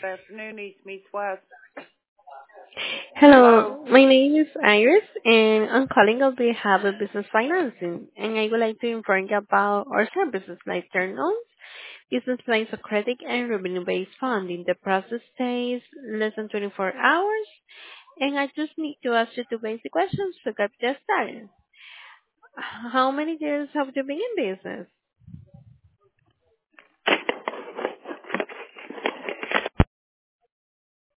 afternoon, East meets West. Hello. Hello, my name is Iris, and I'm calling on behalf of Business Financing, and I would like to inform you about our services like term loans, business lines of credit, and revenue-based funding. The process takes less than 24 hours, and I just need to ask you two basic questions to get just started. How many years have you been in business?